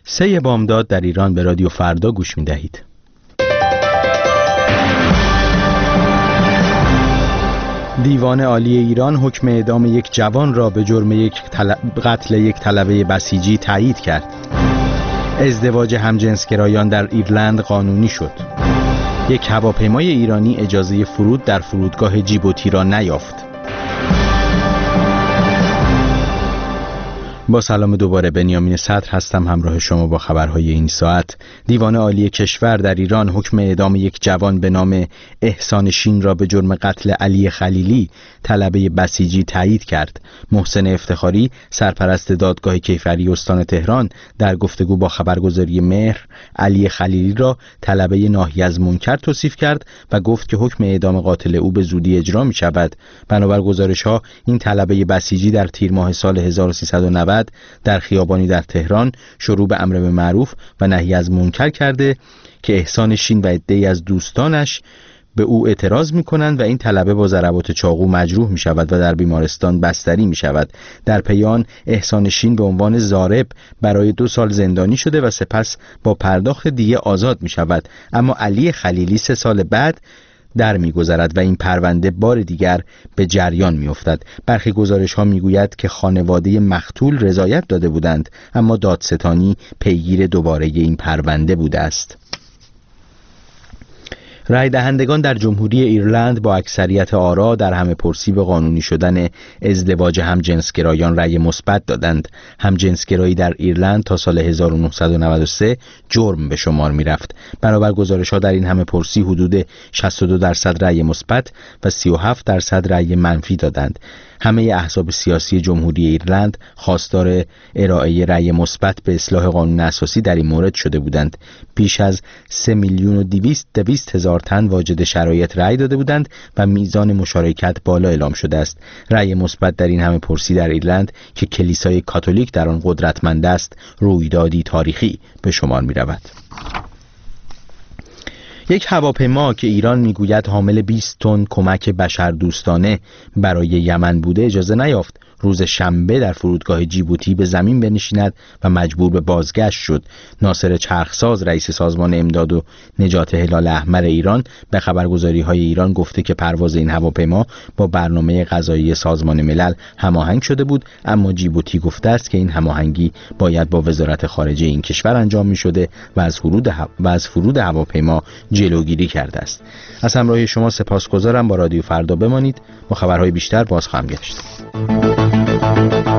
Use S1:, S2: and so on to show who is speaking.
S1: 3 بامداد در ایران به رادیو فردا گوش می‌دهید. دیوان عالی ایران حکم اعدام یک جوان را به جرم قتل یک طلبه بسیجی تایید کرد. ازدواج همجنسگرایان در ایرلند قانونی شد. یک هواپیمای ایرانی اجازه فرود در فرودگاه جیبوتی را نیافت. با سلام دوباره، بنیامین صدر هستم همراه شما با خبرهای این ساعت. دیوان عالی کشور در ایران حکم اعدام یک جوان به نام احسان شین را به جرم قتل علی خلیلی طلبه بسیجی تایید کرد. محسن افتخاری سرپرست دادگاه کیفری استان تهران در گفتگو با خبرگزاری مهر علی خلیلی را طلبه ناحیه از منکر توصیف کرد و گفت که حکم اعدام قاتل او به زودی اجرا می شود. بنابر گزارش‌ها این طلبه بسیجی در تیر ماه سال 1390 در خیابانی در تهران شروع به امر به معروف و نهی از منکر کرده که احسان شین و عده‌ای از دوستانش به او اعتراض می‌کنند و این طلبه با ضربات چاقو مجروح می‌شود و در بیمارستان بستری می‌شود. در پی آن احسان شین به عنوان ضارب برای 2 سال زندانی شده و سپس با پرداخت دیه آزاد می‌شود. اما علی خلیلی 3 سال بعد در می‌گذرد و این پرونده بار دیگر به جریان می‌افتد. برخی گزارش‌ها می‌گوید که خانواده مقتول رضایت داده بودند، اما دادستانی پیگیر دوباره این پرونده بوده است. رای دهندگان در جمهوری ایرلند با اکثریت آرا در همه‌پرسی به قانونی شدن ازدواج همجنسگرایان رای مثبت دادند. همجنسگرایی در ایرلند تا سال 1993 جرم به شمار می‌رفت. بنابر گزارش‌ها در این همه‌پرسی حدود 62% رای مثبت و 37% رای منفی دادند. همه احزاب سیاسی جمهوری ایرلند خواستار ارائه رأی مثبت به اصلاح قانون اساسی در این مورد شده بودند. بیش از 3,200,000 تن واجد شرایط رأی داده بودند و میزان مشارکت بالا اعلام شده است. رأی مثبت در این همه پرسی در ایرلند که کلیسای کاتولیک در آن قدرتمند است، رویدادی تاریخی به شمار می رود. یک هواپیما که ایران میگوید حامل 20 تن کمک بشردوستانه برای یمن بوده اجازه نیافت روز شنبه در فرودگاه جیبوتی به زمین بنشیند و مجبور به بازگشت شد. ناصر چرخساز رئیس سازمان امداد و نجات هلال احمر ایران به خبرگزاری‌های ایران گفته که پرواز این هواپیما با برنامه غذایی سازمان ملل هماهنگ شده بود، اما جیبوتی گفته است که این هماهنگی باید با وزارت خارجه این کشور انجام می‌شده و از فرود هواپیما جلوگیری کرده است. از همراهی شما سپاسگزارم. با رادیو فردا بمانید. با خبرهای بیشتر باز خواهم گشت.